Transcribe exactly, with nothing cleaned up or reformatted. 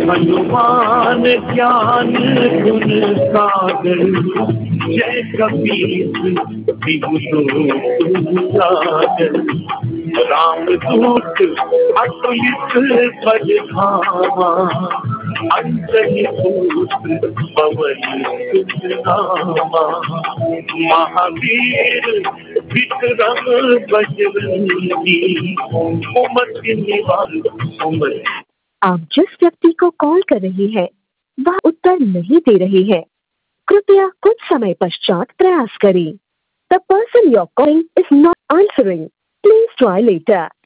हनुमान ज्ञान गुण सागर जय कबीर बिहु लोक सागर। रामदूत अतुलित बल धामा अंजनी पुत्र पवन सुत नामा। महावीर विक्रम बजरंगी कुमति निवार सुमति। आप जिस व्यक्ति को कॉल कर रही हैं वह उत्तर नहीं दे रही है, कृपया कुछ समय पश्चात प्रयास करें। The person you're calling is not answering. Please try later.